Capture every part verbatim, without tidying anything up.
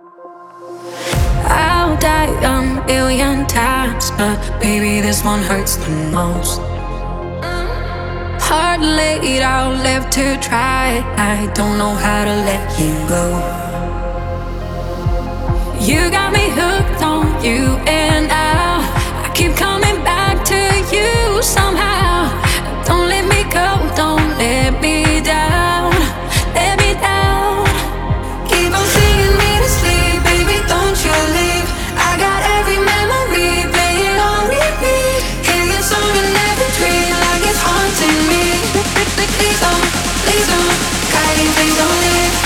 I'll die a million times, but baby, this one hurts the most. Heart laid out, left to try. I don't know how to let you go. You got me hooked on you, and I, I keep coming back to you somehow. Don't let me go, don't let me down, let me down. Keep on singing me to sleep, baby, don't you leave. I got every memory playing on repeat. Hear your song in every dream like it's haunting me. Please don't, please don't, Kylie, please don't leave.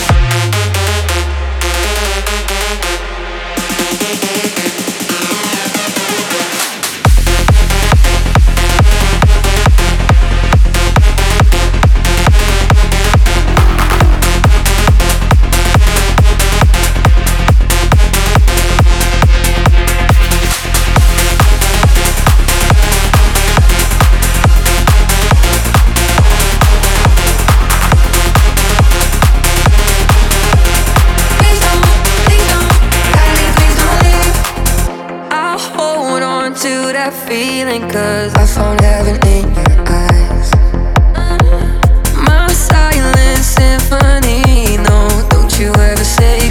To that feeling, cause I found heaven in your eyes. My silent symphony, no, don't you ever say